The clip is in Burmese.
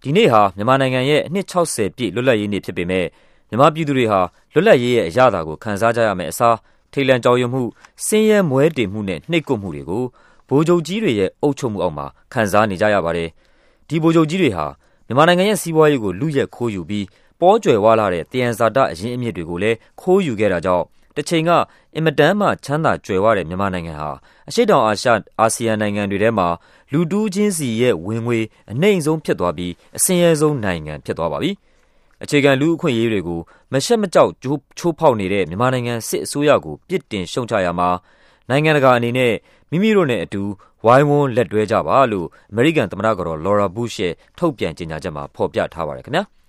ဒီနေ့ဟာမြန်မာနိုင်ငံရဲ့အနှစ်60ပြည့်လွတ်လပ်ရေးနေ့ဖြစ်ပေမဲ့မြန်မာပြည်သူတွေဟာလွတ်လပ်ရေးရဲ့အရသာကိုခံစားကြရမယ့်အစားထိတ်လန့်ကြောက်ရွံ့မှုဆင်းရဲမွဲတေမှုနဲ့နှိပ်ကွပ်မှုတွေကိုဗိုလ်ချုပ်ကြီးတွေရဲ့အုပ်ချုပ်မှုအောက်မှာခံစားနေကြရပါတယ်။ဒီဗိုလ်ချုပ်ကြီးတွေဟာမြန်မာနိုင်ငံရဲ့စီးပွားရေးကိုလုယက်ခိုးယူပြီးပေါ်ကျွယ်ဝလာတဲ့တယံဇာတအရင်းအမြစ်တွေကိုလည်းခိုးယူခဲ့တာကြောင့်တစ်ချိန်ကအင်မတန်မှချမ်းသာကြွယ်ဝတဲ့မြန်မာနိုင်ငံဟာအရှေ့တောင်အာရှအာဆီယံနိုင်ငံတွေထဲမှာလူတူးချင်းစီရဲ့ဝင်ငွေအနှိမ့်ဆုံးဖြစ်သွားပြီးအဆင်းရဲဆုံးနိုင်ငံဖြစ်သွားပါပြီ။အခြေခံလူ့အခွင့်အရေးတွေကိုမရှက်မကြောက်ချိုးဖောက်နေတဲ့မြန်မာနိုင်ငံစစ်အစိုးရကိုပြစ်တင်ရှုံချရမှာနိုင်ငံတကာအနေနဲ့မိမိတို့နဲ့အတူဝိုင်းဝန်းလက်တွဲကြပါလို့အမေရိကန်သမ္မတကတော် Laura Bush ရဲ့ထုတ်ပြန်ကြေညာချက်မှာဖော်ပြထားပါတယ်ခင်ဗျာ။